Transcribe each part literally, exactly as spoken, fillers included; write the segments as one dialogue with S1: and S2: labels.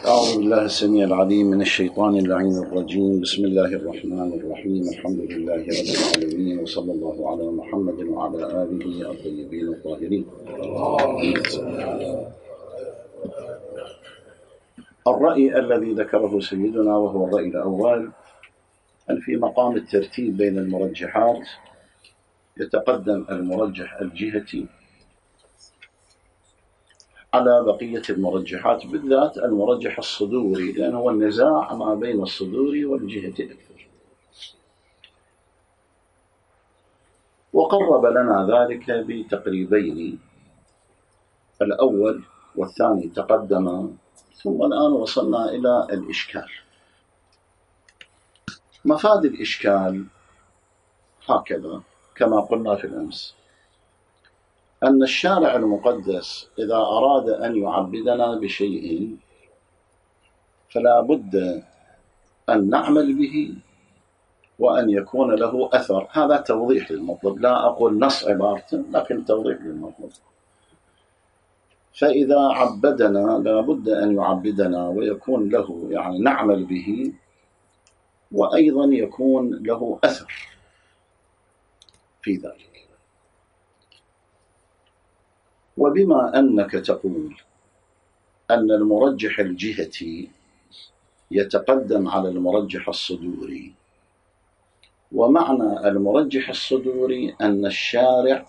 S1: أعوذ بالله السميع العليم من الشيطان اللعين الرجيم. بسم الله الرحمن الرحيم. الحمد لله رب العالمين، وصلى الله على محمد وعلى آله الطيبين الطاهرين. الرأي الذي ذكره سيدنا وهو الرأي الأول أن في مقام الترتيب بين المرجحات يتقدم المرجح الجهتي على بقية المرجحات، بالذات المرجح الصدوري، لأنه هو النزاع ما بين الصدوري والجهة أكثر. وقرب لنا ذلك بتقريبين، الأول والثاني تقدم، ثم الآن وصلنا إلى الإشكال. مفاد الإشكال هكذا كما قلنا في الأمس، أن الشارع المقدس إذا أراد أن يعبدنا بشيء فلا بد أن نعمل به وأن يكون له أثر. هذا توضيح للمطلب، لا أقول نص عبارة، لكن توضيح للمطلب. فإذا عبدنا لا بد أن يعبدنا ويكون له، يعني نعمل به، وأيضا يكون له أثر في ذلك. وبما أنك تقول أن المرجح الجهتي يتقدم على المرجح الصدوري، ومعنى المرجح الصدوري أن الشارع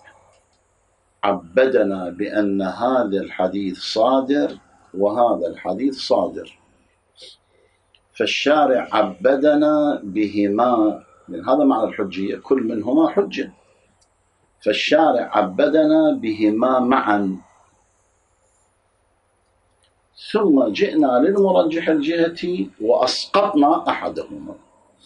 S1: عبدنا بأن هذا الحديث صادر وهذا الحديث صادر، فالشارع عبدنا بهما، من هذا معنى الحجية، كل منهما حجة، فالشارع عبدنا بهما معا. ثم جئنا للمرجح الجهتي وأسقطنا أحدهما،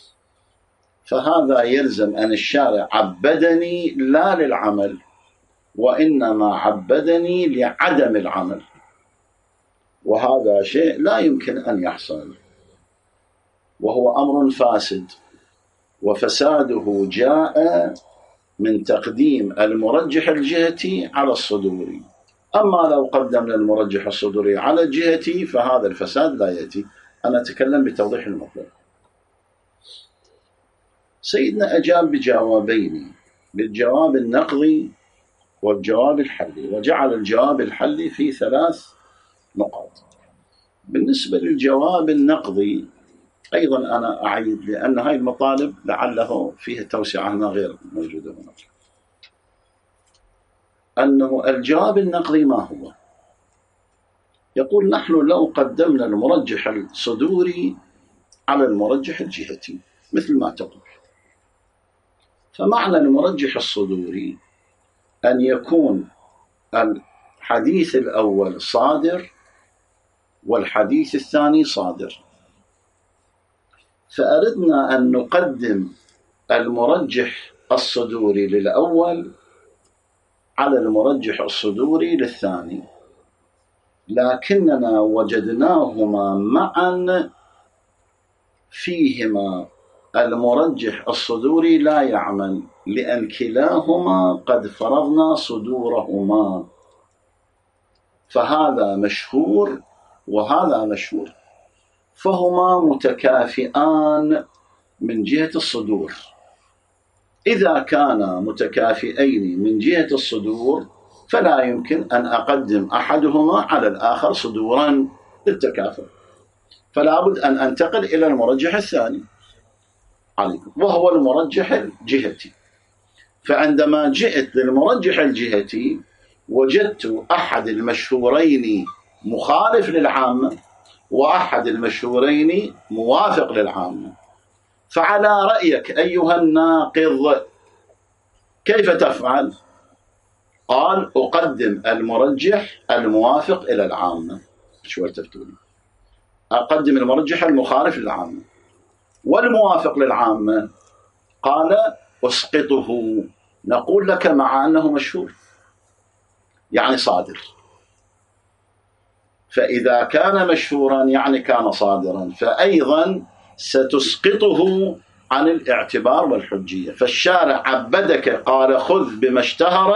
S1: فهذا يلزم أن الشارع عبدني لا للعمل، وإنما عبدني لعدم العمل، وهذا شيء لا يمكن أن يحصل، وهو أمر فاسد، وفساده جاء من تقديم المرجح الجهتي على الصدوري. أما لو قدمنا المرجح الصدوري على الجهتي فهذا الفساد لا يأتي. أنا أتكلم بتوضيح المطلب. سيدنا أجاب بجوابين، بالجواب النقضي والجواب الحلي، وجعل الجواب الحلي في ثلاث نقاط. بالنسبة للجواب النقضي أيضا أنا أعيد، لأن هاي المطالب لعله فيها توسعة هنا غير موجودة هنا. أنه الجواب النقضي ما هو؟ يقول نحن لو قدمنا المرجح الصدوري على المرجح الجهتي مثل ما تقول، فمعنى المرجح الصدوري أن يكون الحديث الأول صادر والحديث الثاني صادر، فأردنا أن نقدم المرجح الصدوري للأول على المرجح الصدوري للثاني، لكننا وجدناهما معا فيهما المرجح الصدوري لا يعمل، لأن كلاهما قد فرضنا صدورهما، فهذا مشهور وهذا مشهور، فهما متكافئان من جهة الصدور. إذا كانا متكافئين من جهة الصدور فلا يمكن أن أقدم أحدهما على الآخر صدورا للتكافؤ، فلا بد أن أنتقل إلى المرجح الثاني عليكم، وهو المرجح الجهتي. فعندما جئت للمرجح الجهتي وجدت أحد المشهورين مخالف للعامة وأحد المشهورين موافق للعامة، فعلى رأيك أيها الناقض كيف تفعل؟ قال أقدم المرجح الموافق إلى العامة. شو تفتوني؟ أقدم المرجح المخالف للعامة، والموافق للعامة قال أسقطه. نقول لك مع أنه مشهور يعني صادر، فإذا كان مشهورا يعني كان صادرا، فأيضا ستسقطه عن الاعتبار والحجية. فالشارع عبدك، قال خذ بما اشتهر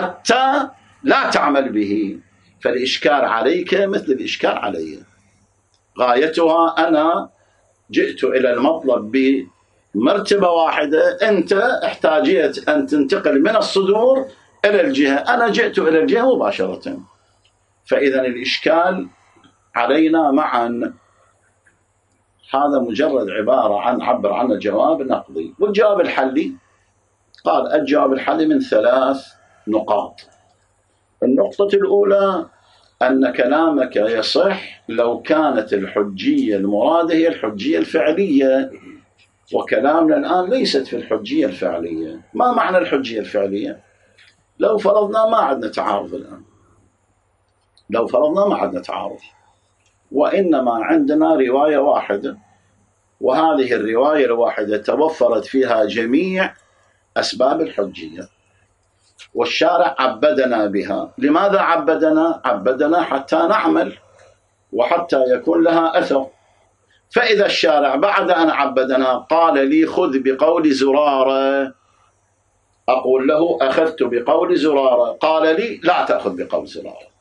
S1: حتى لا تعمل به، فالإشكال عليك مثل الإشكال علي. غايتها أنا جئت إلى المطلب بمرتبة واحدة، أنت احتاجيت أن تنتقل من الصدور إلى الجهة، أنا جئت إلى الجهة مباشرة. فإذا الإشكال علينا معا. هذا مجرد عبارة عن عبر عن جواب نقضي. والجواب الحلي قال الجواب الحلي من ثلاث نقاط. النقطة الأولى أن كلامك يصح لو كانت الحجية المرادة هي الحجية الفعلية، وكلامنا الآن ليست في الحجية الفعلية. ما معنى الحجية الفعلية؟ لو فرضنا ما عندنا تعارض الآن، لو فرضنا ما عندنا تعارض، وإنما عندنا رواية واحدة، وهذه الرواية الواحدة توفرت فيها جميع أسباب الحجية، والشارع عبدنا بها. لماذا عبدنا؟ عبدنا حتى نعمل وحتى يكون لها أثر. فإذا الشارع بعد أن عبدنا قال لي خذ بقول زرارة، أقول له أخذت بقول زرارة، قال لي لا تأخذ بقول زرارة،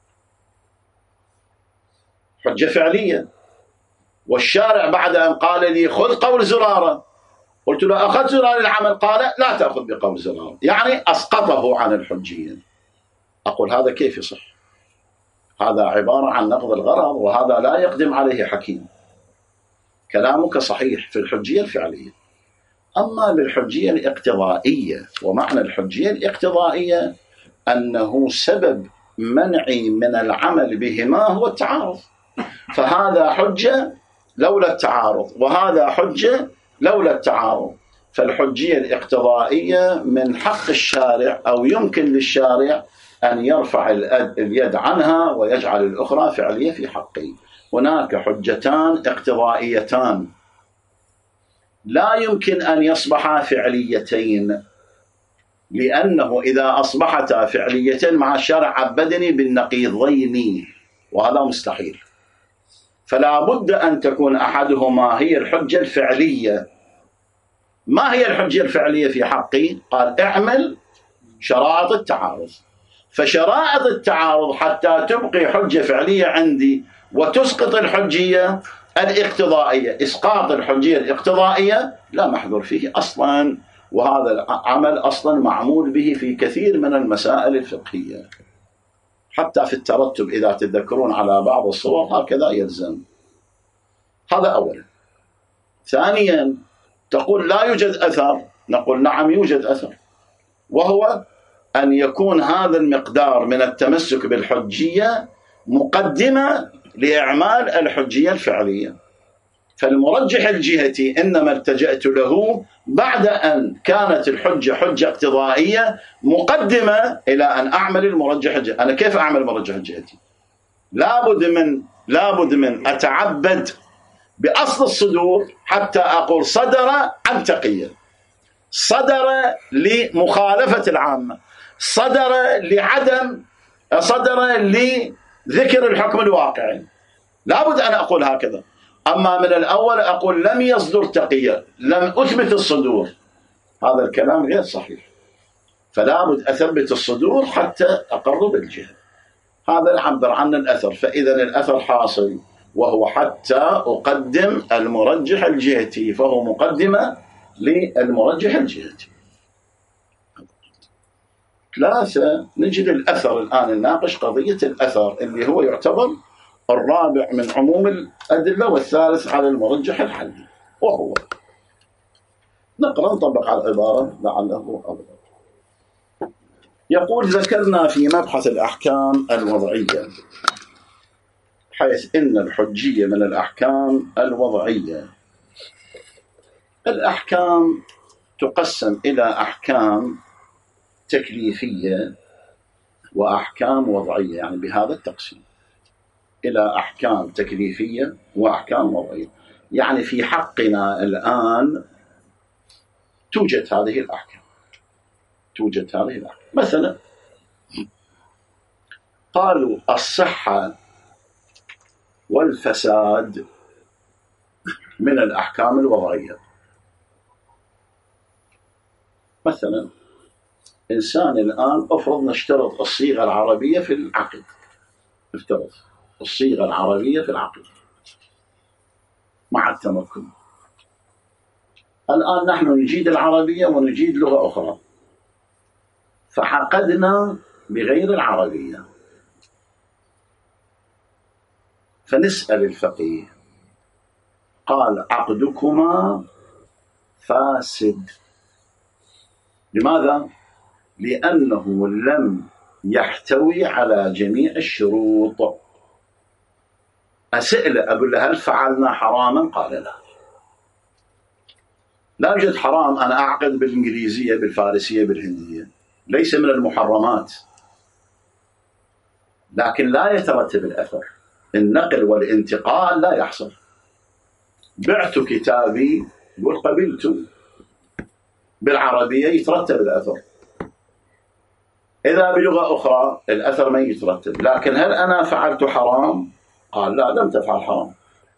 S1: حجة فعلية. والشارع بعد أن قال لي خذ قول زرارة، قلت له أخذت زرارة للعمل، قال لا تأخذ بقول زرارة، يعني أسقطه عن الحجية. أقول هذا كيف يصح؟ هذا عبارة عن نقض الغرض، وهذا لا يقدم عليه حكيم. كلامك صحيح في الحجية الفعلية، أما بالحجية الاقتضائية، ومعنى الحجية الاقتضائية أنه سبب منعي من العمل بهما هو التعارض، فهذا حجة لولا التعارض، وهذا حجة لولا التعارض. فالحجية الاقتضائية من حق الشارع أو يمكن للشارع أن يرفع اليد عنها ويجعل الأخرى فعلية في حقه. هناك حجتان اقتضائيتان لا يمكن أن يصبحا فعليتين، لأنه إذا أصبحتا فعليتين مع الشارع عبدني بالنقيضين، وهذا مستحيل. فلا بد أن تكون أحدهما هي الحجة الفعلية. ما هي الحجة الفعلية في حقي؟ قال اعمل شرائط التعارض. فشرائط التعارض حتى تبقي حجة فعلية عندي وتسقط الحجية الاقتضائية، إسقاط الحجية الاقتضائية لا محذور فيه أصلا، وهذا العمل أصلا معمول به في كثير من المسائل الفقهية، حتى في الترتب إذا تذكرون على بعض الصور هكذا يلزم. هذا أولا. ثانيا تقول لا يوجد أثر، نقول نعم يوجد أثر، وهو أن يكون هذا المقدار من التمسك بالحجية مقدمة لإعمال الحجية الفعلية. فالمرجح الجهتي إنما التجأت له بعد أن كانت الحجة حجة اقتضائية مقدمة إلى أن أعمل المرجح الجهتي. أنا كيف أعمل المرجح الجهتي؟ لابد من لابد من أتعبد بأصل الصدور حتى أقول صدر عن تقية، صدر لمخالفة العامة، صدر لعدم، صدر لذكر الحكم الواقعي. لابد أن أقول هكذا. أما من الأول أقول لم يصدر تقية، لم أثبت الصدور، هذا الكلام غير صحيح. فلابد أثبت الصدور حتى أقر بالجهة. هذا يعبر عن الأثر. فإذا الأثر حاصل، وهو حتى أقدم المرجح الجهتي، فهو مقدمة للمرجح الجهتي. ثلاثة، نجد الأثر الآن نناقش قضية الأثر اللي هو يعتبر الرابع من عموم الأدلة، والثالث على المرجح الحلي، وهو نقرأ نطبق على العبارة لعله أفضل. يقول ذكرنا في مبحث الأحكام الوضعية حيث إن الحجية من الأحكام الوضعية. الأحكام تقسم إلى أحكام تكليفية وأحكام وضعية، يعني بهذا التقسيم إلى أحكام تكليفية وأحكام وضعية. يعني في حقنا الآن توجد هذه الأحكام، توجد هذه الأحكام. مثلا قالوا الصحة والفساد من الأحكام الوضعية. مثلا إنسان الآن أفرض نشترط الصيغة العربية في العقد، نفترض الصيغة العربية في العقد، مع التمكن. الآن نحن نجيد العربية ونجيد لغة أخرى، فعقدنا بغير العربية، فنسأل الفقيه قال عقدكما فاسد. لماذا؟ لأنه لم يحتوي على جميع الشروط. أسئلة أقول له هل فعلنا حراما؟ قال لا. لا يوجد حرام أنا أعقد بالإنجليزية بالفارسية بالهندية، ليس من المحرمات، لكن لا يترتب الأثر. النقل والانتقال لا يحصل. بعت كتابي يقول قبلت بالعربية يترتب الأثر، إذا بلغة أخرى الأثر ما يترتب. لكن هل أنا فعلت حرام؟ قال لا، لم تفعل حرام.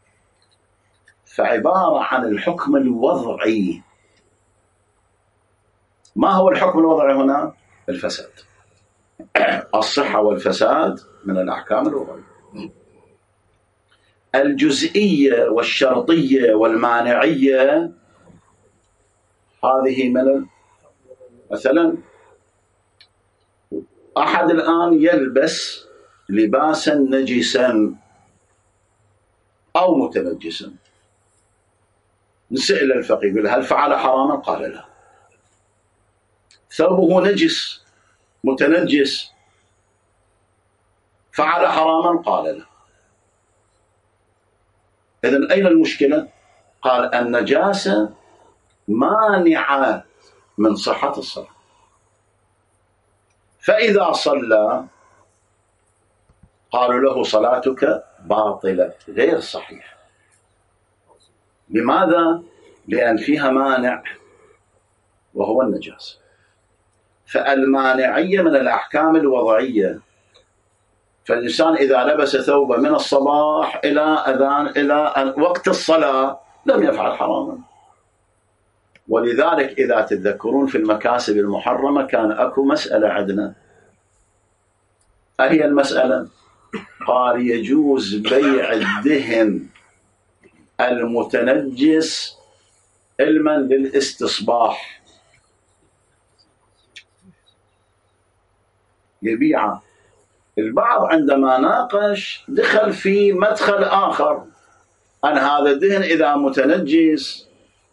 S1: فعبارة عن الحكم الوضعي. ما هو الحكم الوضعي هنا؟ الفساد. الصحة والفساد من الأحكام الوضعية. الجزئية والشرطية والمانعية هذه من مثلا أحد الآن يلبس لباسا نجسا أو متنجسا، نسأل الفقيه يقول هل فعل حراما؟ قال لا. ثوبه نجس متنجس، فعل حراما؟ قال لا. إذن أين المشكلة؟ قال النجاسة مانعة من صحة الصلاة، فإذا صلى قالوا له صلاتك باطلة غير صحيحة. لماذا؟ لأن فيها مانع وهو النجاسة. فالمانعية من الأحكام الوضعية. فالإنسان إذا لبس ثوبه من الصباح إلى أذان إلى وقت الصلاة لم يفعل حراما. ولذلك إذا تتذكرون في المكاسب المحرمة كان أكو مسألة عندنا، أهي المسألة؟ قال يجوز بيع الدهن المتنجس علما للاستصباح، يبيعه. البعض عندما ناقش دخل في مدخل آخر، أن هذا الدهن إذا متنجس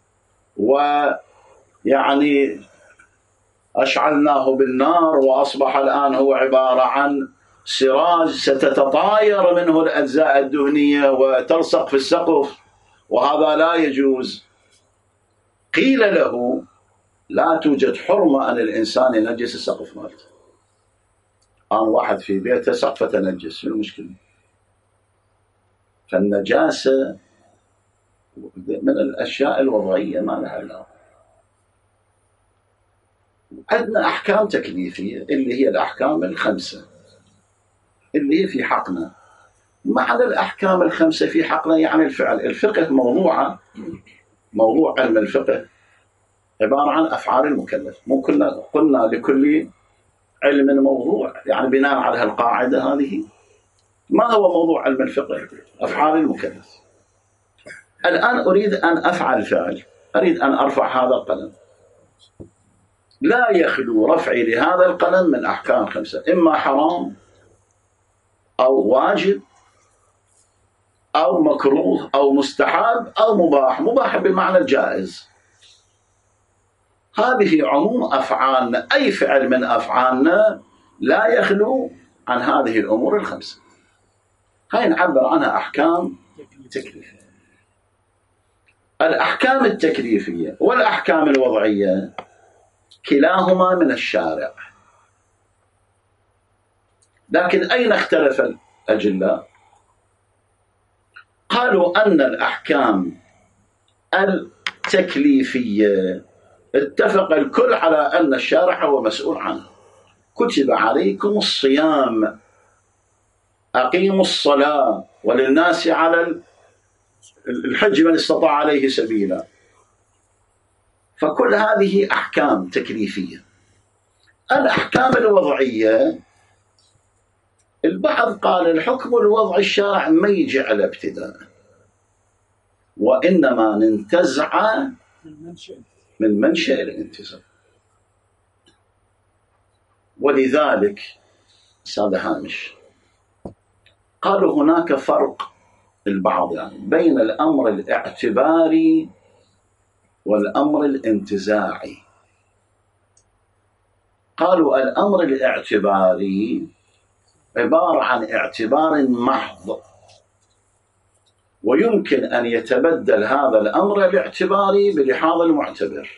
S1: ويعني أشعلناه بالنار وأصبح الآن هو عبارة عن سراج ستتطاير منه الأجزاء الدهنية وتلصق في السقف، وهذا لا يجوز. قيل له لا توجد حرمة أن الإنسان ينجس السقف مالته. أنا واحد في بيته سقفه تنجس، شنو المشكلة؟ فالنجاسة من الأشياء الوضعية ما لها علاقة. عندنا أحكام تكليفية اللي هي الأحكام الخمسة اللي هي في حقنا. معنى الأحكام الخمسة في حقنا يعني الفعل. الفقه موضوعة موضوع علم الفقه عبارة عن أفعال المكلف. مو كنا قلنا لكل علم موضوع، يعني بناء على القاعدة هذه. ما هو موضوع علم الفقه؟ أفعال المكلف. الآن أريد أن أفعل فعل، أريد أن أرفع هذا القلم، لا يخلو رفعي لهذا القلم من أحكام خمسة، إما حرام أو واجب أو مكروه أو مستحب أو مباح. مباح بمعنى الجائز. هذه عموم أفعالنا، أي فعل من أفعالنا لا يخلو عن هذه الأمور الخمسة. هاي نعبر عنها أحكام تكليفية. الأحكام التكليفية والأحكام الوضعية كلاهما من الشارع، لكن أين اختلف الأجلاء؟ قالوا أن الأحكام التكليفية اتفق الكل على أن الشارع هو مسؤول عنه. كتب عليكم الصيام، أقيموا الصلاة، وللناس على الحج من استطاع عليه سبيلا. فكل هذه أحكام تكليفية. الأحكام الوضعية البعض قال الحكم الوضعي الشارع ما يجي على ابتداء، وإنما ننتزع من منشأ الانتزاع. ولذلك أستاذ هامش قالوا هناك فرق البعض يعني بين الأمر الاعتباري والأمر الانتزاعي. قالوا الأمر الاعتباري عبارة عن اعتبار محض، ويمكن أن يتبدل هذا الأمر الاعتباري بلحاظ المعتبر.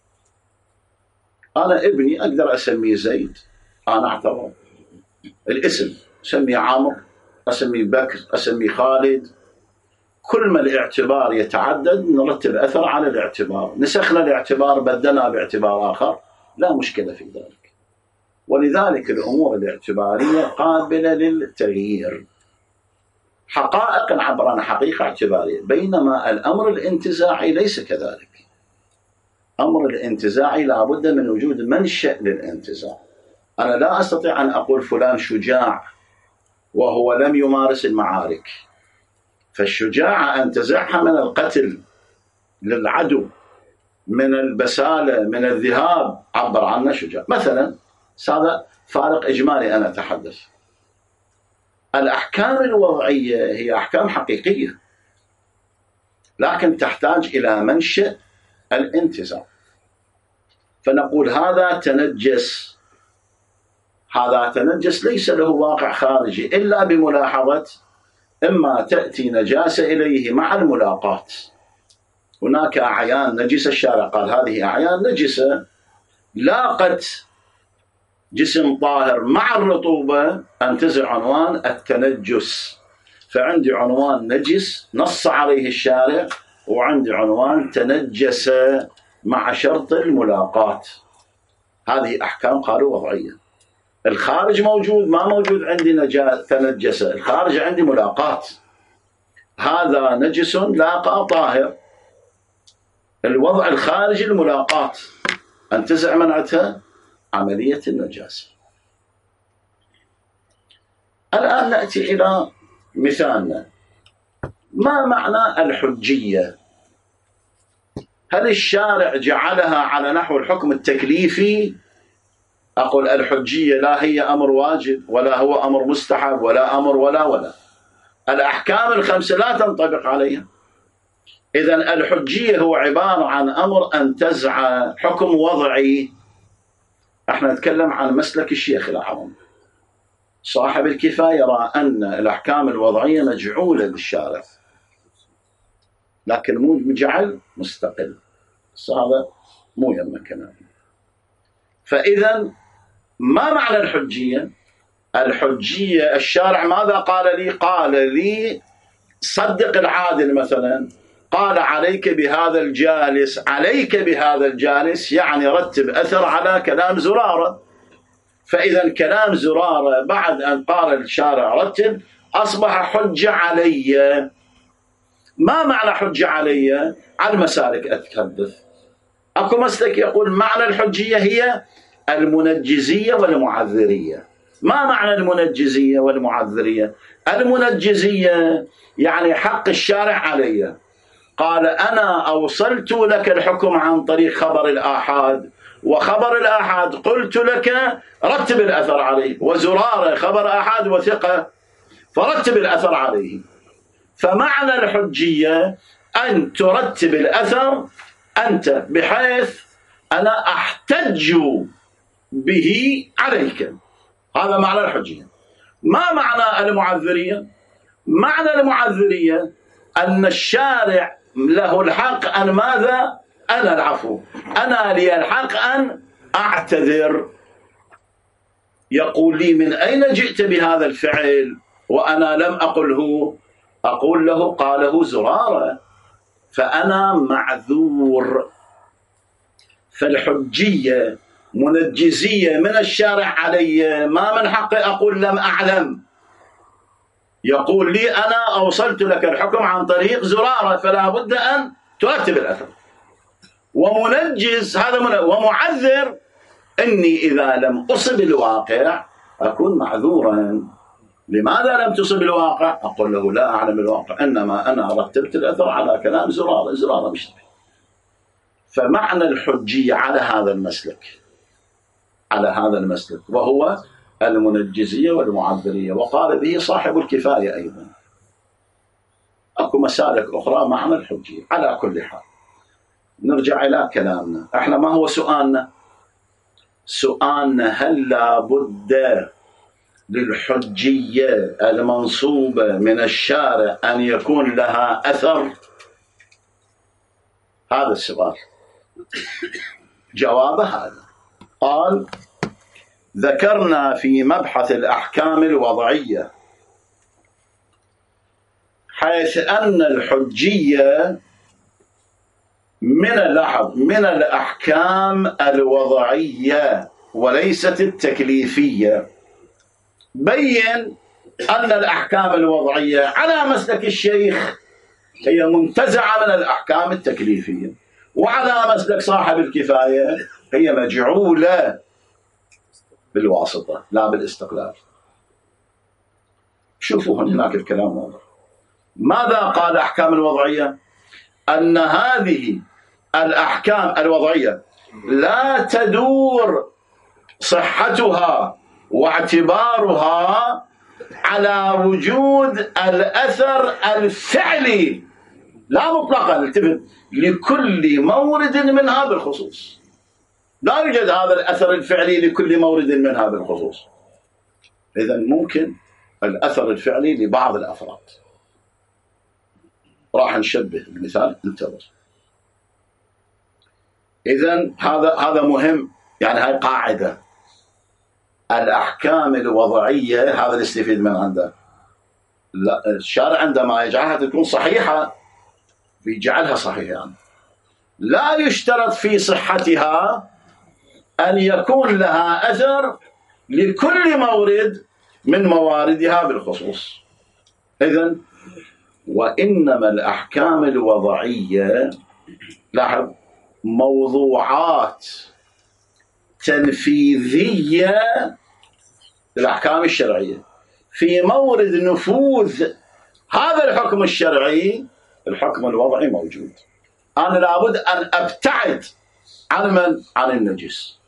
S1: أنا ابني أقدر أسميه زيد، أنا أعتبر الاسم، أسميه عمرو، أسميه بكر، أسميه خالد. كل ما الاعتبار يتعدد نرتب أثر على الاعتبار، نسخنا الاعتبار بدلنا باعتبار آخر، لا مشكلة في ذلك. ولذلك الأمور الاعتبارية قابلة للتغيير، حقائق نعبر عن حقيقة اعتبارية، بينما الأمر الانتزاعي ليس كذلك. أمر الانتزاعي لا بد من وجود منشأ للانتزاع. أنا لا أستطيع أن أقول فلان شجاع وهو لم يمارس المعارك، فالشجاعة أنتزعها من القتل للعدو، من البسالة، من الذهاب، عبر عنه شجاع مثلا. هذا فارق إجمالي أنا أتحدث. الأحكام الوضعية هي أحكام حقيقية، لكن تحتاج إلى منشأ الانتزاع. فنقول هذا تنجس، هذا تنجس ليس له واقع خارجي إلا بملاحظة إما تأتي نجاسة إليه مع الملاقاة. هناك أعيان نجسة، الشارع قال هذه أعيان نجسة لاقت جسم طاهر مع الرطوبة، أنتزع عنوان التنجس. فعندي عنوان نجس نص عليه الشارع، وعندي عنوان تنجس مع شرط الملاقاة. هذه أحكام قالوا وضعية. الخارج موجود ما موجود عندي نجاسة تنجسة، الخارج عندي ملاقاة. هذا نجس لاقى طاهر، الوضع الخارجي الملاقاة، أنتزع منعتها عملية النجاسة. الآن نأتي إلى مثالنا. ما معنى الحجية؟ هل الشارع جعلها على نحو الحكم التكليفي؟ أقول الحجية لا هي أمر واجب ولا هو أمر مستحب ولا أمر ولا ولا، الأحكام الخمسة لا تنطبق عليها. إذن الحجية هو عبارة عن أمر أنتزع حكم وضعي. احنا نتكلم عن مسلك الشيخ الأعظم صاحب الكفاية، يرى أن الأحكام الوضعية مجعولة بالشارع لكن مو مجعل مستقل، هذا مو يمكن. فإذا ما معنى الحجية؟ الحجية الشارع ماذا قال لي؟ قال لي صدق العادل مثلا، قال عليك بهذا الجالس، عليك بهذا الجالس يعني رتب أثر على كلام زرارة. فإذا كلام زرارة بعد أن قال الشارع رتب أصبح حجة علي. ما معنى حجة علي؟ على المسالك أتحدث. أكو مسلك يقول معنى الحجية هي المنجزية والمعذرية. ما معنى المنجزية والمعذرية؟ المنجزية يعني حق الشارع علي، قال أنا أوصلت لك الحكم عن طريق خبر الآحاد، وخبر الآحاد قلت لك رتب الأثر عليه، وزرارة خبر آحاد وثقة فرتب الأثر عليه. فمعنى الحجية أن ترتب الأثر أنت بحيث أنا أحتج به عليك. هذا معنى الحجية. ما معنى المعذرية؟ معنى المعذرية أن الشارع له الحق أن ماذا؟ أنا العفو، أنا لي الحق أن أعتذر. يقول لي من أين جئت بهذا الفعل وأنا لم أقله؟ أقول له قاله زرارة فأنا معذور. فالحجية منجزية من الشارع علي، ما من حقي أقول لم أعلم. يقول لي أنا أوصلت لك الحكم عن طريق زرارة فلا بد أن ترتب الأثر. ومنجز هذا من... ومعذر إني إذا لم أصب الواقع أكون معذورا. لماذا لم تصب الواقع؟ أقول له لا أعلم الواقع، إنما أنا رتبت الأثر على كلام زرارة، زرارة مشتبه. فمعنى الحجية على هذا المسلك على هذا المسلك وهو المنجزية والمعبرية، وقال به صاحب الكفاية أيضا. أكو مسالك أخرى معنى الحجية. على كل حال نرجع إلى كلامنا. احنا ما هو سؤالنا؟ سؤالنا هل لابد للحجية المنصوبة من الشارع أن يكون لها أثر؟ هذا السؤال. جواب هذا قال: ذكرنا في مبحث الأحكام الوضعية حيث أن الحجية من لاحظ من الأحكام الوضعية وليست التكليفية. بين أن الأحكام الوضعية على مسلك الشيخ هي منتزعة من الأحكام التكليفية، وعلى مسلك صاحب الكفاية هي مجعولة بالواسطة لا بالاستقلال. شوفوا هناك الكلام واضح. ماذا قال الأحكام الوضعية؟ أن هذه الأحكام الوضعية لا تدور صحتها واعتبارها على وجود الأثر الفعلي، لا مطلقا، التفت، لكل مورد منها بالخصوص. لا يوجد هذا الأثر الفعلي لكل مورد منها بالخصوص. إذن ممكن الأثر الفعلي لبعض الأفراد. راح نشبه المثال، انتظر. إذن هذا هذا مهم، يعني هاي قاعدة. الأحكام الوضعية هذا اللي استفيد من عنده. لا، الشارع عندما يجعلها تكون صحيحة يجعلها صحيحة، يعني لا يشترط في صحتها أن يكون لها أثر لكل مورد من مواردها بالخصوص. إذن وإنما الأحكام الوضعية لاحظ موضوعات تنفيذية للأحكام الشرعية. في مورد نفوذ هذا الحكم الشرعي الحكم الوضعي موجود. أنا لابد أن أبتعد عن من؟ عن النجس.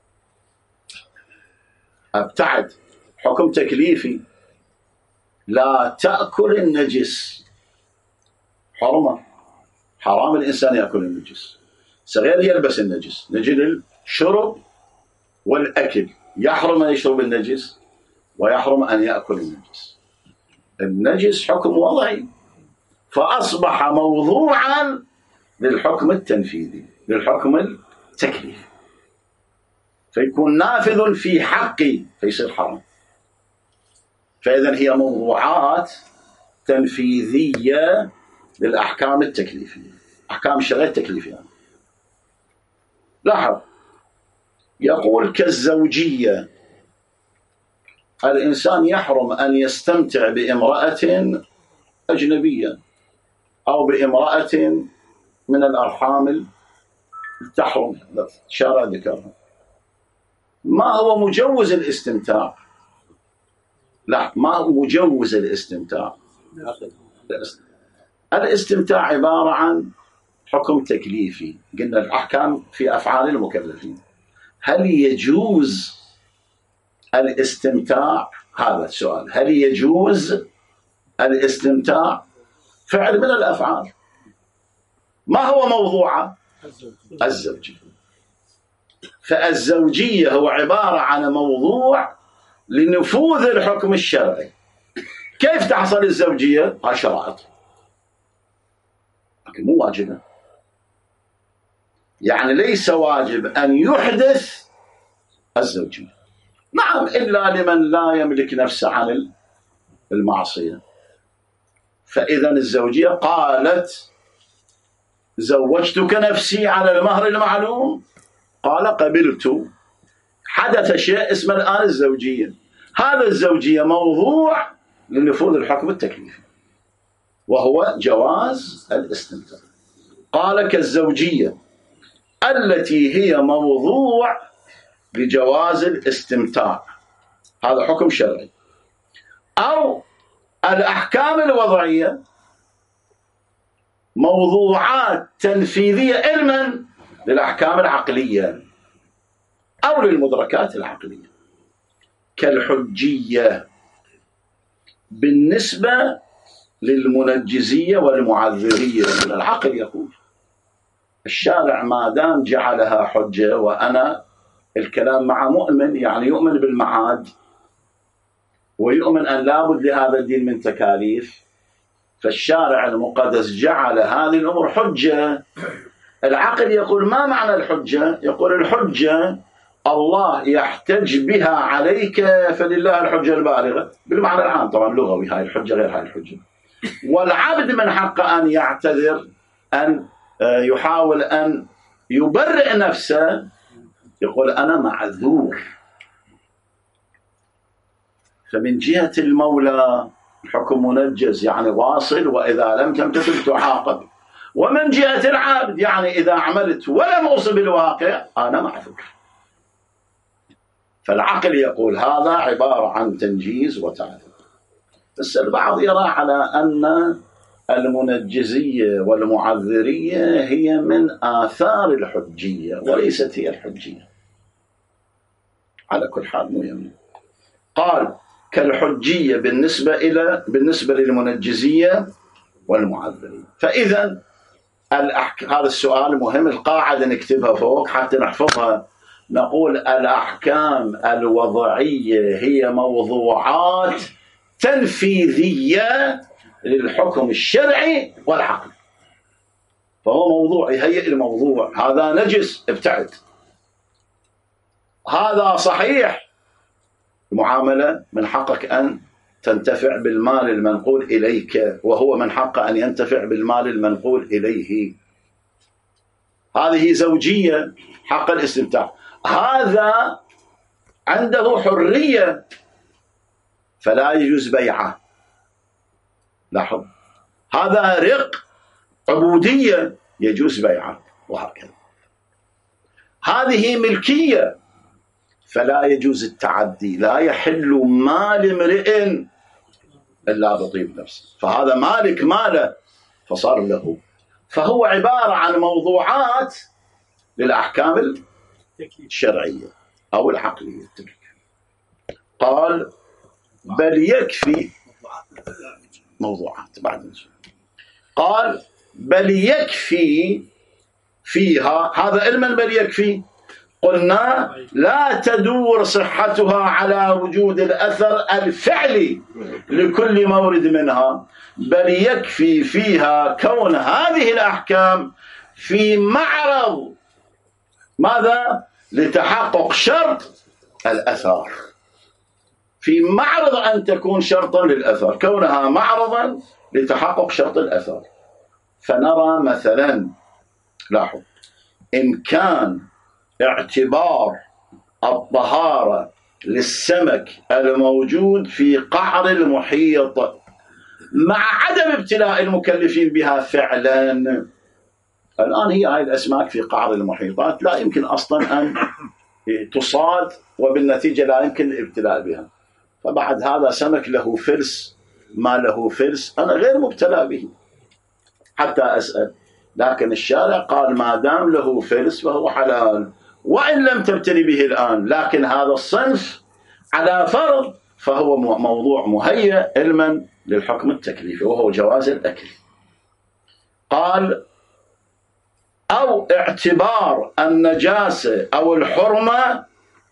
S1: أبتعد. حكم تكليفي: لا تأكل النجس، حرمة، حرام الإنسان يأكل النجس. صغير يلبس النجس، نجي للشرب والأكل، يحرم أن يشرب النجس ويحرم أن يأكل النجس. النجس حكم وضعي، فأصبح موضوعا للحكم التنفيذي، للحكم التكليفي، فيكون نافذ في حقي فيصير حرام. فإذن هي موضوعات تنفيذية للأحكام التكليفية، أحكام الشرعية التكليفية. يعني. لاحظ يقول كالزوجية: الإنسان يحرم أن يستمتع بامرأة أجنبية أو بامرأة من الأرحام تحرم، شارع ذكرها. ما هو مجوز الاستمتاع؟ لا، ما هو مجوز الاستمتاع؟ الاستمتاع عبارة عن حكم تكليفي. قلنا الأحكام في أفعال المكلفين. هل يجوز الاستمتاع؟ هذا السؤال. هل يجوز الاستمتاع؟ فعل من الأفعال. ما هو موضوعه؟ الزوجية. فالزوجية هو عبارة عن موضوع لنفوذ الحكم الشرعي. كيف تحصل الزوجية؟ هاي شرائط، لكن مو واجبة. يعني ليس واجب أن يحدث الزوجية، نعم، إلا لمن لا يملك نفسه عن المعصية. فإذا الزوجية قالت: زوجتك نفسي على المهر المعلوم، قال قبلت، حدث شيء اسمه الآن الزوجية. هذا الزوجية موضوع لنفوذ الحكم التكليفي وهو جواز الاستمتاع. قال كالزوجية التي هي موضوع لجواز الاستمتاع، هذا حكم شرعي. أو الأحكام الوضعية موضوعات تنفيذية علما للأحكام العقلية أو للمدركات العقلية، كالحجية بالنسبة للمنجزية والمعذرية. العقل يقول الشارع ما دام جعلها حجة، وأنا الكلام مع مؤمن يعني يؤمن بالمعاد ويؤمن أن لابد لهذا الدين من تكاليف، فالشارع المقدس جعل هذه الأمور حجة. العقل يقول ما معنى الحجة؟ يقول الحجة الله يحتج بها عليك فلله الحجة البالغة بالمعنى العام، طبعا لغوي، هاي الحجة غير هاي الحجة. والعبد من حقه أن يعتذر، أن يحاول أن يبرئ نفسه، يقول أنا معذور. فمن جهة المولى الحكم منجز يعني واصل، وإذا لم تمتثل تعاقب. ومن جهة العبد يعني إذا عملت ولم أصب الواقع أنا معذور. فالعقل يقول هذا عبارة عن تنجيز وتعذير. بس البعض يرى على أن المنجزية والمعذرية هي من آثار الحجية وليست هي الحجية. على كل حال مو يمين. قال كالحجية بالنسبة إلى بالنسبة للمنجزية والمعذرية. فإذا الأحك... هذا السؤال مهم، القاعدة نكتبها فوق حتى نحفظها. نقول الأحكام الوضعية هي موضوعات تنفيذية للحكم الشرعي والعقلي. فهو موضوع يهيئ الموضوع، هذا نجس ابتعد، هذا صحيح المعاملة من حقك أن تنتفع بالمال المنقول إليك، وهو من حقه أن ينتفع بالمال المنقول إليه. هذه زوجية حق الاستمتاع، هذا عنده حرية فلا يجوز بيعه. لاحظ، هذا رق عبودية يجوز بيعه، وهكذا. هذه ملكية فلا يجوز التعدي، لا يحل مال امرئ إلا بطيب نفسه، فهذا مالك ماله فصار له. فهو عبارة عن موضوعات للأحكام الشرعية أو العقلية. قال بل يكفي موضوعات بعد نشوف. قال بل يكفي فيها، هذا علما بل يكفي، قلنا لا تدور صحتها على وجود الأثر الفعلي لكل مورد منها، بل يكفي فيها كون هذه الأحكام في معرض ماذا؟ لتحقق شرط الأثر، في معرض أن تكون شرطا للأثر، كونها معرضا لتحقق شرط الأثر. فنرى مثلا، لاحظ، إن كان اعتبار الطهارة للسمك الموجود في قعر المحيط مع عدم ابتلاء المكلفين بها فعلا، الآن هي هذه الأسماك في قعر المحيطات لا يمكن أصلا أن تصاد، وبالنتيجة لا يمكن الابتلاء بها، فبعد هذا سمك له فلس ما له فلس، أنا غير مبتلى به حتى أسأل. لكن الشارع قال ما دام له فلس فهو حلال، وإن لم تبتلي به الآن، لكن هذا الصنف على فرض فهو موضوع مهيئ علما للحكم التكليفي وهو جواز الأكل. قال أو اعتبار النجاسة أو الحرمة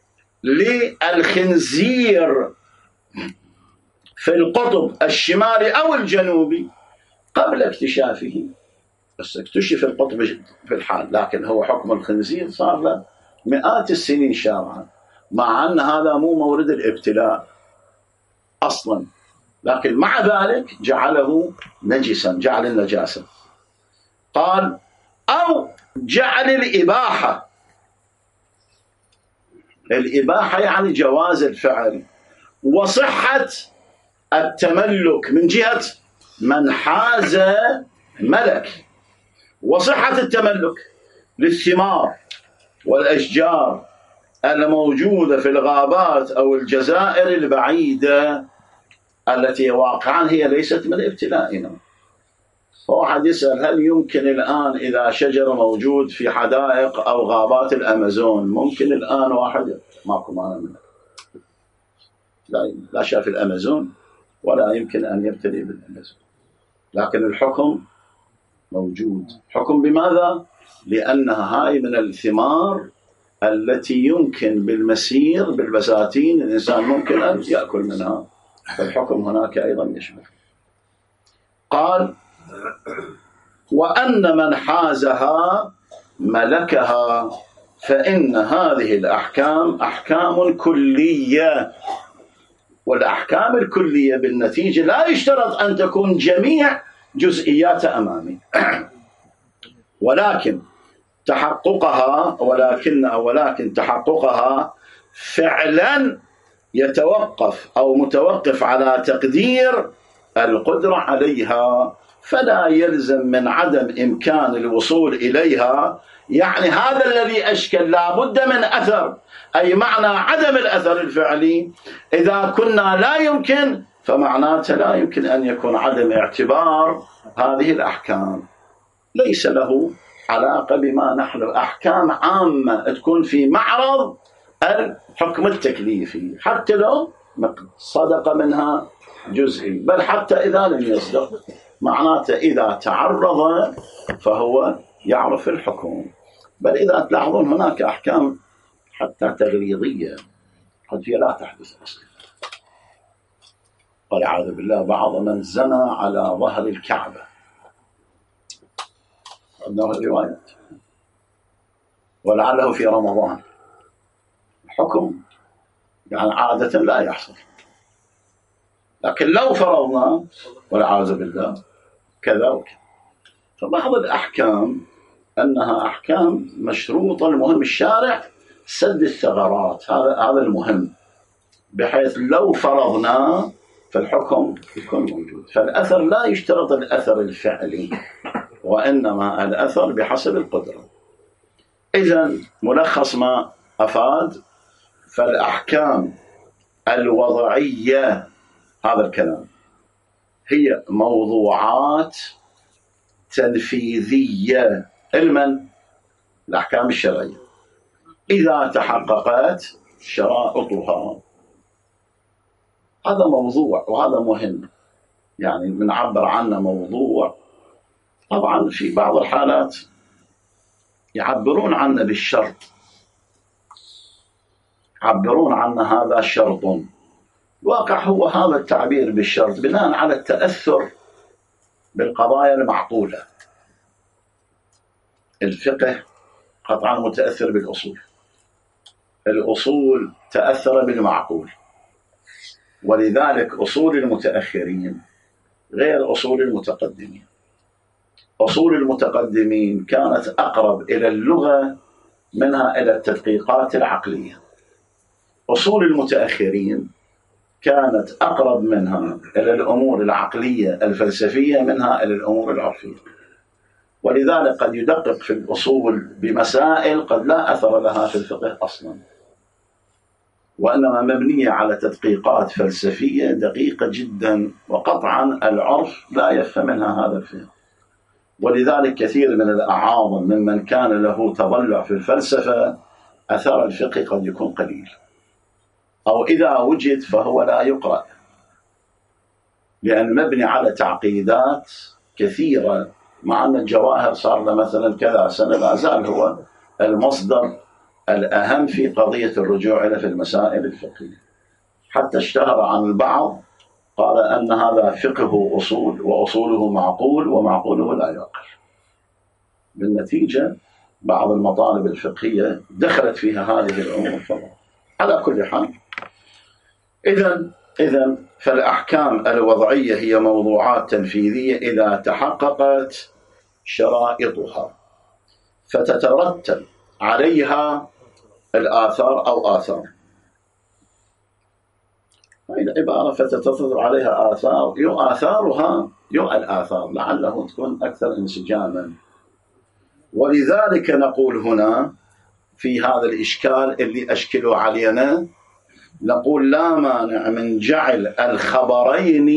S1: للخنزير في القطب الشمالي أو الجنوبي قبل اكتشافه، بس اكتشف القطب في الحال، لكن هو حكم الخنزير صار له مئات السنين شارعا، مع أن هذا مو مورد الابتلاء أصلا، لكن مع ذلك جعله نجسا، جعل النجاسة. قال أو جعل الإباحة، الإباحة يعني جواز الفعل وصحة التملك من جهة من حاز ملك، وصحة التملك للثمار والأشجار الموجودة في الغابات أو الجزائر البعيدة. التي واقعا هي ليست من ابتلائنا. فواحد يسأل هل يمكن الآن إذا شجر موجود في حدائق أو غابات الأمازون ممكن الآن واحد ماكو مانع منه لا, لا شاف الأمازون ولا يمكن أن يبتلي بالأمازون، لكن الحكم موجود. حكم بماذا؟ لأنها هاي من الثمار التي يمكن بالمسير بالبساتين الإنسان ممكن أن يأكل منها، فالحكم هناك أيضا يشمل. قال وأن من حازها ملكها، فإن هذه الأحكام أحكام كلية، والأحكام الكلية بالنتيجة لا يشترط أن تكون جميع جزئيات أمامي، ولكن تحققها ولكن ولكن تحققها فعلا يتوقف أو متوقف على تقدير القدرة عليها، فلا يلزم من عدم إمكان الوصول إليها. يعني هذا الذي أشكل لابد من أثر، أي معنى عدم الأثر الفعلي إذا كنا لا يمكن فمعناته لا يمكن أن يكون عدم اعتبار هذه الأحكام، ليس له علاقة بما نحن أحكام عامة تكون في معرض الحكم التكليفي حتى لو صدق منها جزئي، بل حتى إذا لم يصدق معناته إذا تعرض فهو يعرف الحكم. بل إذا تلاحظون هناك أحكام حتى تغليظية قد هي لا تحدث أصلا. والعياذ بالله بعض من زنى على ظهر الكعبة، عندنا الروايات، ولعله في رمضان، الحكم يعني عادة لا يحصل، لكن لو فرضنا والعياذ بالله كذا وكذا. فبعض الأحكام أنها أحكام مشروطة، المهم الشارع سد الثغرات، هذا هذا المهم، بحيث لو فرضنا فالحكم يكون موجود. فالأثر لا يشترط الأثر الفعلي، وإنما الأثر بحسب القدرة. إذن ملخص ما أفاد، فالأحكام الوضعية هذا الكلام هي موضوعات تنفيذية علما الأحكام الشرعية إذا تحققت شرائطها. هذا موضوع وهذا مهم، يعني بنعبر عنه موضوع. طبعا في بعض الحالات يعبرون عنه بالشرط، يعبرون عنه هذا شرط. الواقع هو هذا التعبير بالشرط بناء على التأثر بالقضايا المعقولة. الفقه قطعا متأثر بالأصول، الأصول تأثر بالمعقول، ولذلك أصول المتأخرين غير أصول المتقدمين. أصول المتقدمين كانت أقرب إلى اللغة منها إلى التدقيقات العقلية، أصول المتأخرين كانت أقرب منها إلى الأمور العقلية الفلسفية منها إلى الأمور العرفية. ولذلك قد يدقق في الأصول بمسائل قد لا أثر لها في الفقه أصلا، وإنما مبنية على تدقيقات فلسفية دقيقة جدا، وقطعا العرف لا يفهم منها هذا الفهم. ولذلك كثير من الأعاظم ممن كان له تضلع في الفلسفة أثر الفقه قد يكون قليل، أو إذا وجد فهو لا يقرأ، لأن مبني على تعقيدات كثيرة. مع أن الجواهر صار له مثلا كذا سنة لا زال هو المصدر الأهم في قضية الرجوع إلى في المسائل الفقهية، حتى اشتهر عن البعض قال أن هذا فقه أصول وأصوله معقول ومعقوله لا يعقل. بالنتيجة بعض المطالب الفقهية دخلت فيها هذه الأمور. على كل حال، إذن إذن فالأحكام الوضعية هي موضوعات تنفيذية إذا تحققت شرائطها، فتترتب عليها الآثار أو آثار. هذه العبارة فتترتب عليها آثار، يو آثارها يو الآثار، لعله تكون أكثر انسجاما. ولذلك نقول هنا في هذا الإشكال اللي أشكله علينا، نقول لا مانع من جعل الخبرين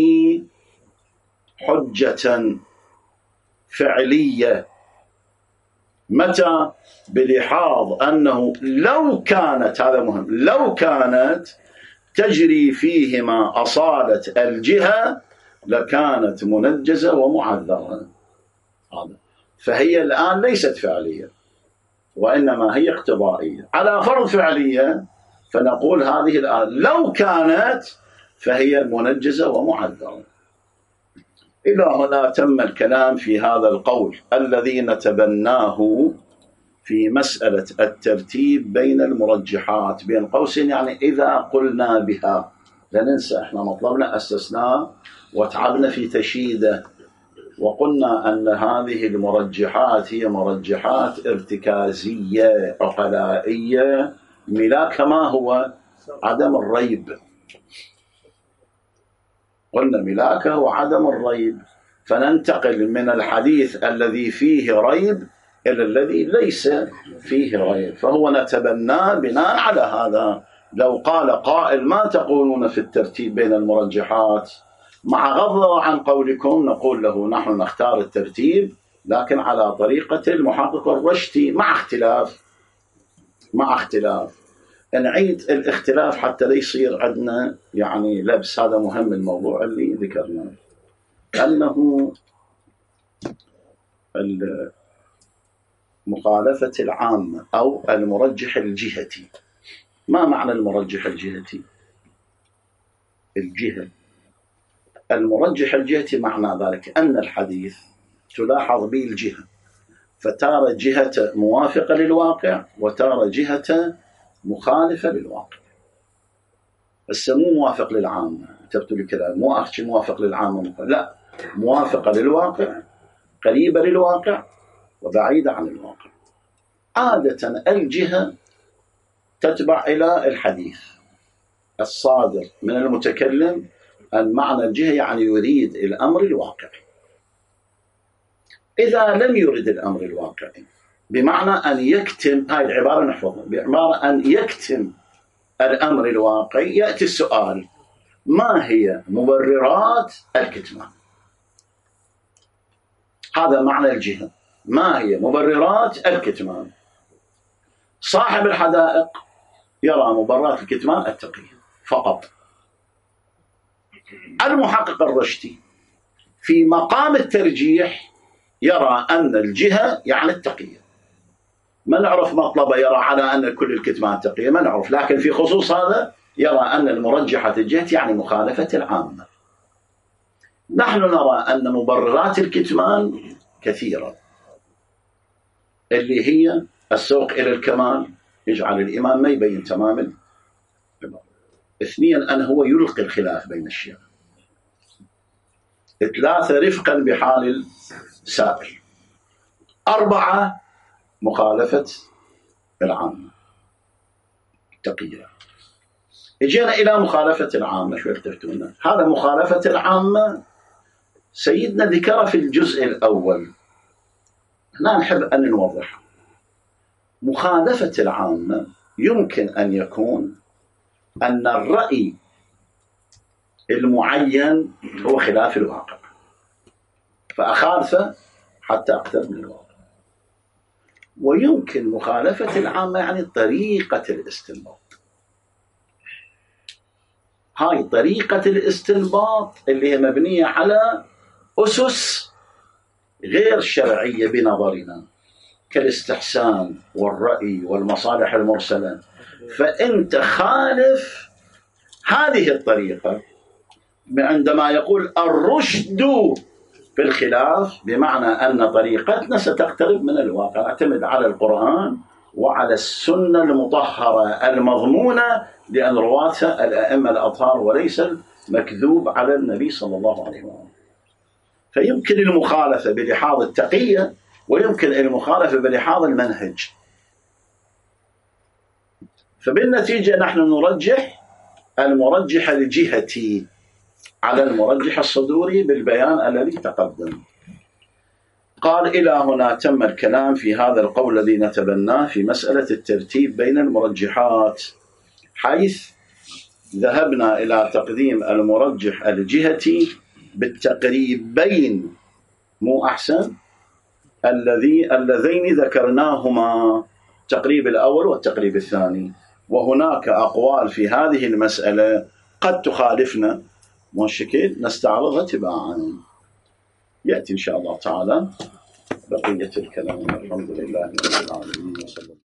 S1: حجة فعلية. متى؟ بلحاظ أنه لو كانت، هذا مهم، لو كانت تجري فيهما أصالة الجهة لكانت منجزة ومعذرة. هذا فهي الآن ليست فعلية وإنما هي اقتضائية. على فرض فعلية فنقول هذه الآن لو كانت فهي منجزة ومعذرة. إلى هنا تم الكلام في هذا القول الذي نتبناه في مسألة الترتيب بين المرجحات، بين قوسين يعني إذا قلنا بها. لا ننسى احنا مطلبنا استثناء وتعبنا في تشييده، وقلنا أن هذه المرجحات هي مرجحات ارتكازية عقلائية، ملاك ما هو عدم الريب. قلنا ملاكه هو عدم الريب، فننتقل من الحديث الذي فيه ريب إلى الذي ليس فيه ريب، فهو نتبناه بناء على هذا. لو قال قائل ما تقولون في الترتيب بين المرجحات، مع غض عن قولكم نقول له نحن نختار الترتيب لكن على طريقة المحقق الرشدي، مع اختلاف مع اختلاف نعيد الاختلاف حتى لا يصير عندنا يعني لبس. هذا مهم الموضوع اللي ذكرناه، أنه المخالفة العامة أو المرجح الجهتي. ما معنى المرجح الجهتي؟ الجهة المرجح الجهتي معنى ذلك أن الحديث تلاحظ به الجهة، فتارى جهة موافقة للواقع وتارى جهة مخالفة للواقع. بس مو موافق للعامة، كتبت لي كلام مو أخشي موافق للعامة، لا، موافقة للواقع، قريبة للواقع وبعيدة عن الواقع. عادة الجهة تتبع إلى الحديث الصادر من المتكلم. المعنى الجهة يعني يريد الأمر الواقعي. إذا لم يرد الأمر الواقعي بمعنى أن يكتم، هاي العبارة نحفظها، بمعنى أن يكتم الأمر الواقعي، يأتي السؤال ما هي مبررات الكتمان؟ هذا معنى الجهة، ما هي مبررات الكتمان؟ صاحب الحدائق يرى مبررات الكتمان التقية فقط. المحقق الرشدي في مقام الترجيح يرى أن الجهة يعني التقية. ما نعرف مطلبه يرى على أن كل الكتمان تقية، ما نعرف، لكن في خصوص هذا يرى أن المرجحة الجهة يعني مخالفة العامة. نحن نرى أن مبررات الكتمان كثيرة، اللي هي السوق إلى الكمال، يجعل الإمام ما يبين تمام الإمام. اثنين، أن هو يلقي الخلاف بين الشيعة. ثلاثة، رفقا بحال السائل. أربعة، مخالفة العامة التقية. اجينا إلى مخالفة العامة، شو اختفتونا؟ هذا مخالفة العامة سيدنا ذكر في الجزء الأول، هنا نحب أن نوضح. مخالفة العامة يمكن أن يكون أن الرأي المعين هو خلاف الواقع فأخالفه حتى أقترب من الواقع. ويمكن مخالفة العامة يعني طريقة الاستنباط. هاي طريقة الاستنباط اللي هي مبنية على أسس غير شرعية بنظرنا، كالاستحسان والرأي والمصالح المرسلة. فأنت خالف هذه الطريقة عندما يقول الرشد في الخلاف، بمعنى أن طريقتنا ستقترب من الواقع، نعتمد على القرآن وعلى السنة المطهرة المضمونة لأن رواتها الأئمة الأطهار وليس المكذوب على النبي صلى الله عليه وسلم. فيمكن المخالفة بلحاظ التقية ويمكن المخالفة بلحاظ المنهج. فبالنتيجة نحن نرجح المرجح الجهتي على المرجح الصدوري بالبيان الذي تقدم. قال إلى هنا تم الكلام في هذا القول الذي نتبناه في مسألة الترتيب بين المرجحات، حيث ذهبنا إلى تقديم المرجح الجهتي بالتقريبين، مو أحسن؟ الذي اللذين ذكرناهما، التقريب الأول والتقريب الثاني. وهناك أقوال في هذه المسألة قد تخالفنا، والشكل نستعرضها تباعا. يأتي إن شاء الله تعالى بقية الكلام. الحمد لله رب العالمين.